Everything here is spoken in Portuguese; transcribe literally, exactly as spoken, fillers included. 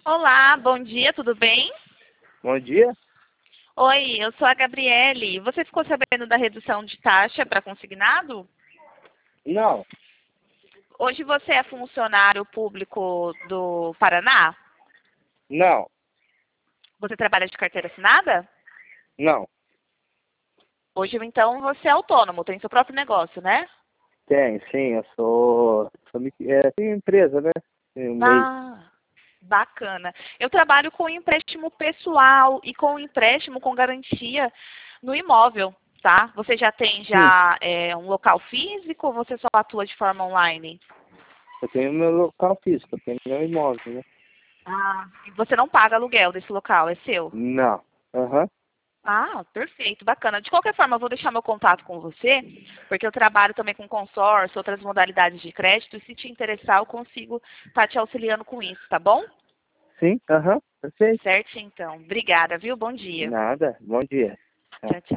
Olá, bom dia, tudo bem? Bom dia? Oi, eu sou a Gabriele. Você ficou sabendo da redução de taxa para consignado? Não, Hoje você é funcionário público do Paraná? não, Você trabalha de carteira assinada? não. Hoje, então, você é autônomo, tem seu próprio negócio, né? Tem, sim, eu sou. sou mi- é, tenho empresa, né? Tenho meio. Ah, bacana. Eu trabalho com empréstimo pessoal e com empréstimo com garantia no imóvel, tá? Você já tem Sim, já é, um local físico ou você só atua de forma online? eu tenho meu local físico, eu tenho meu imóvel, né? Ah, e você não paga aluguel desse local, é seu? Não. Aham. Ah, perfeito, bacana. De qualquer forma, eu vou deixar meu contato com você, porque eu trabalho também com consórcio, outras modalidades de crédito, e se te interessar, eu consigo estar te auxiliando com isso, tá bom? Sim, aham. Perfeito. Certo, então. Obrigada, viu? Bom dia. Nada. Bom dia. Tchau. Tchau, tchau.